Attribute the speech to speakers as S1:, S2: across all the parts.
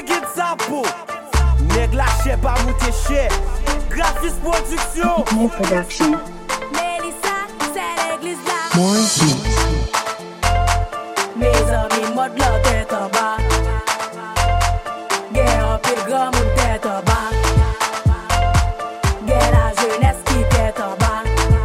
S1: Liquide Sapo. Nèg lâché pas monter cher. Graphiste production.
S2: More production.
S3: Mélissa, c'est l'église là.
S2: More beats.
S3: Mes amis, mode la tête en bas. Guerre en pile grand monde tête en bas. Guerre la jeunesse qui tête en bas.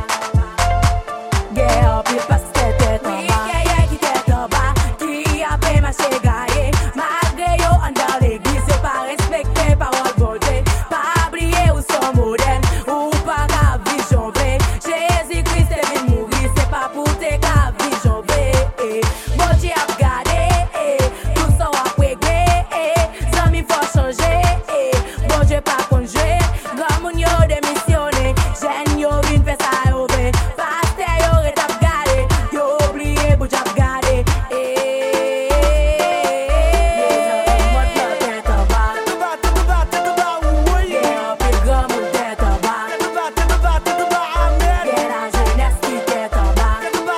S3: Guerre en pile parce que tête en bas. Guerre qui tête en bas. Qui a fait marcher gaillé. Malgré yo en dans l'église, c'est pas respecté parole volée. Pas oublier où sont modernes. Ou pas qu'à vision vrai. Jésus-Christ est venu mourir, c'est pas pour tes qu'à vision vrai. Bon Dieu a regardé, tout ça a réglé, zami faut changer, bon Dieu pas conjoué, grand moun yo démissionné, jeune yo vin fait ça yo vrai, pasteur yo rete ap gade, yo oublié bon Dieu ap gade, mode la tête en bas, yeah, puis grand moun tête en bas, yeah, la jeunesse qui tête en bas,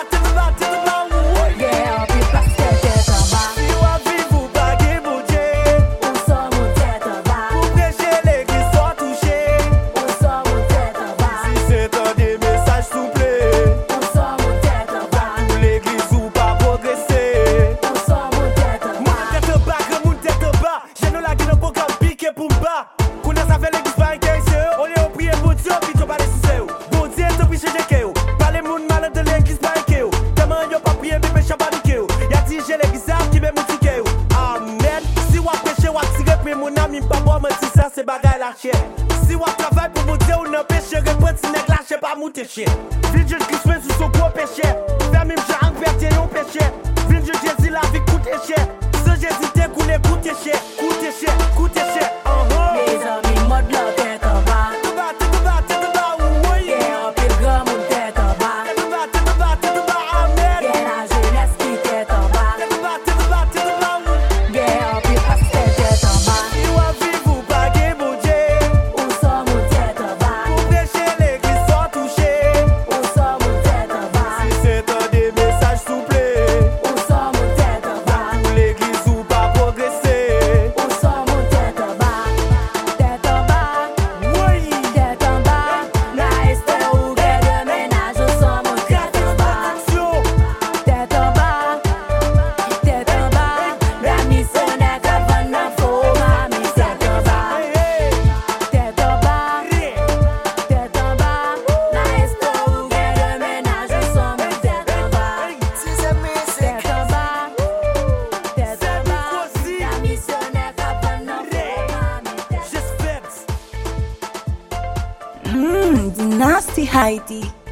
S3: yeah, puis pasteur tête en bas.
S1: Si ou a vivre ou pas gagner mon Dieu.
S3: Où sont mon tête en bas?
S1: Pour prêcher l'église soit touché.
S3: Où sont mon tête en bas?
S1: Si c'est un des messages souple.
S3: Où sont mon tête en bas?
S1: Pour l'église ou pas progresser.
S3: Où sont mon tête en
S1: Moun
S3: bas?
S1: tête en bas, que moun tête en bas. J'ai nous la guine un programme piqué pour m'bas. Qu'on a ça fait l'église pas inquiété. On est au prier pour Dieu, puis tu parles si c'est où. Bon Dieu, te prie chez Jékéo. Parlez moun malin de l'église pas inquiété. Demain, yo pas prier, mais péché pas niqué. Y'a dit j'ai l'église qui veut m'oublier. Amen. Si ou a péché, ou a tiré, puis mon ami, pas bon, mais si ça, c'est bagaille la chienne. Si ou a travail pour vous dire, ou n'a péché, répète, si n'est lâché pas monter chien. Vite, je Christ, mais sous son gros péché. Ferme, j'ai envers, yon péché. Vite, je Jésus, la vie coûte cher. Ce Jésus, t'es coulé, coûte cher. Coûte cher, coûte cher.
S3: Mes amis, mode la tête en bas. Yeah, pile grand monde tête en bas. Yeah, la jeunesse qui tête en bas. Yeah, pile pasteur tête en bas.
S1: Si ou a vivre ou pas gagner mon Dieu.
S3: Où sont mon tête en bas?
S1: Pour prêcher l'église soit touché.
S3: Où sont mon tête en bas?
S1: Si c'est un des messages souple.
S3: Où sont mon tête en bas?
S1: Pour l'église ou pas progresser.
S3: Où sont mon tête en bas? Tête en bas,
S1: Oui.
S3: tête en bas. La Esther ou guerre de ménage, où sont mon tête en bas? Tête en bas, tête en bas. La missionnaire qui vend la faux, mamie, tête en bas. Tête en bas, tête en bas. La Esther ou guerre de ménage, où sont mon tête en bas? Tête en bas, tête en bas. La missionnaire qui vend la faux, mamie, tête en bas.
S2: The nasty Heidi.